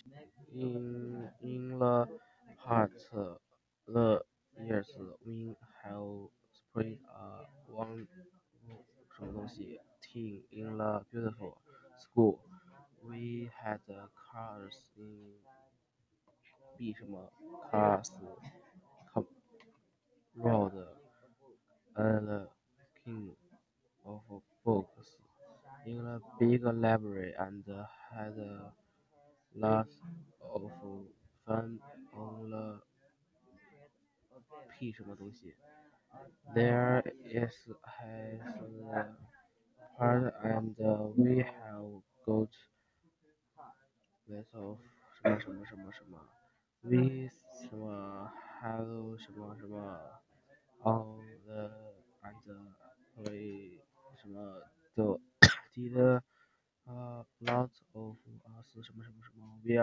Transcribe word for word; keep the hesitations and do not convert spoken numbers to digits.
In in the past the years we have spread a one 什么东西 team in the beautiful school. We had uh, cars in B 什么 class, com- road, and the king of books in a big library and had a lot of fun on the P 什么东西 There is has the part and we have got lots of 什么什么什么什么 we 什么 have 什么什么 on the and play 什么 the did a lot of us 什么什么什么 we